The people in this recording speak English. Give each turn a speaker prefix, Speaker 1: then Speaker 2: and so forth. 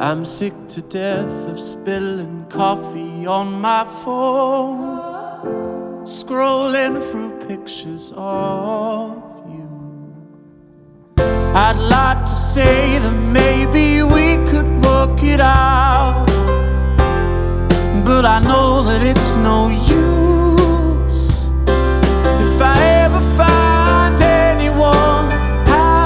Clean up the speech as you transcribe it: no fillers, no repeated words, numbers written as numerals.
Speaker 1: I'm sick to death of spilling coffee on my phone, scrolling through pictures of you. I'd like to say that maybe we could work it out, but I know that it's no use.